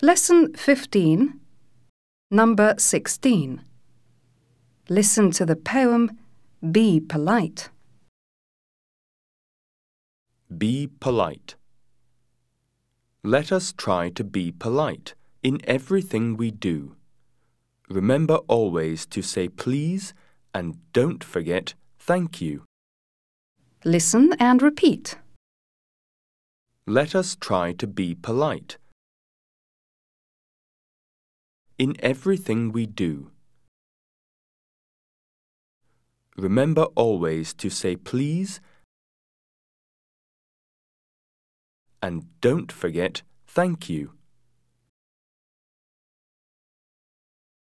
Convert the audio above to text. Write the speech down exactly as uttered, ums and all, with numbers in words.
Lesson fifteen, number sixteen. Listen to the poem Be Polite. Be polite. Let us try to be polite in everything we do. Remember always to say please and don't forget thank you. Listen and repeat. Let us try to be polite in everything we do. Remember always to say please and don't forget thank you.